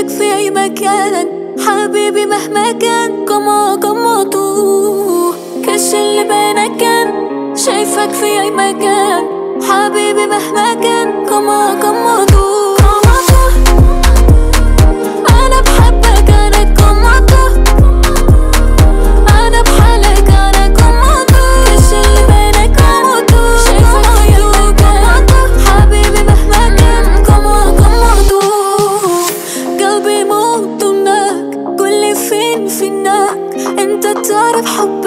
شايفك في أي مكان حبيبي مهما كان. كما تو كش اللي بينك كان شايفك في أي مكان حبيبي مهما كان. كما تو أنا بحبك أنا كما تو أنا بحالك أنا كما تو كش اللي بينك كما تو شايفك في أي مكان حبيبي مهما كان. كما تو قلبي موت هناك قولي فين فينك انت تعرف حب